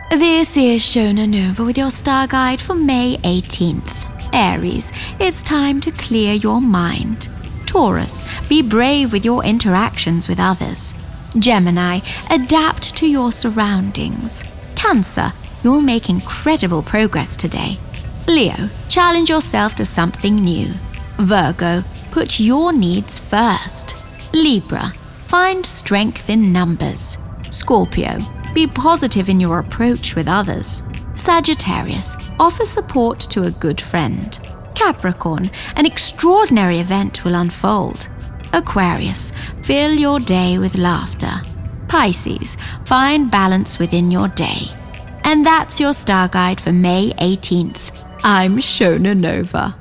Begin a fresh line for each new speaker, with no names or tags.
This is Shona Nova with your star guide for May 18th. Aries, it's time to clear your mind. Taurus, be brave with your interactions with others. Gemini, adapt to your surroundings. Cancer, you'll make incredible progress today. Leo, challenge yourself to something new. Virgo, put your needs first. Libra, find strength in numbers. Scorpio, be positive in your approach with others. Sagittarius, offer support to a good friend. Capricorn, an extraordinary event will unfold. Aquarius, fill your day with laughter. Pisces, find balance within your day. And that's your star guide for May 18th. I'm Shona Nova.